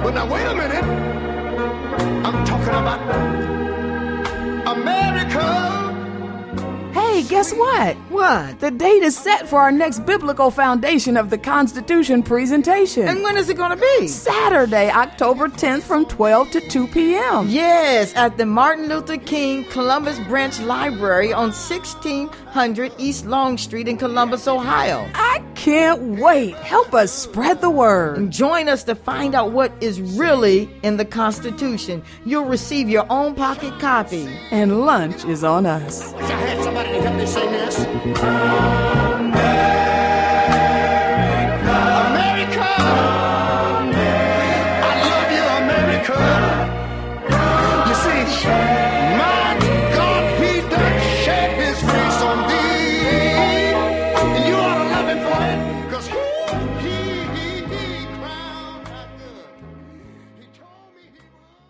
Well, now, wait a minute. I'm talking about America. Hey, guess what? What? The date is set for our next Biblical Foundation of the Constitution presentation. And when is it going to be? Saturday, October 10th from 12 to 2 p.m. Yes, at the Martin Luther King Columbus Branch Library on 1600 East Long Street in Columbus, Ohio. I can't wait. Help us spread the word. And join us to find out what is really in the Constitution. You'll receive your own pocket copy. And lunch is on us. I wish I had somebody to help me sing this.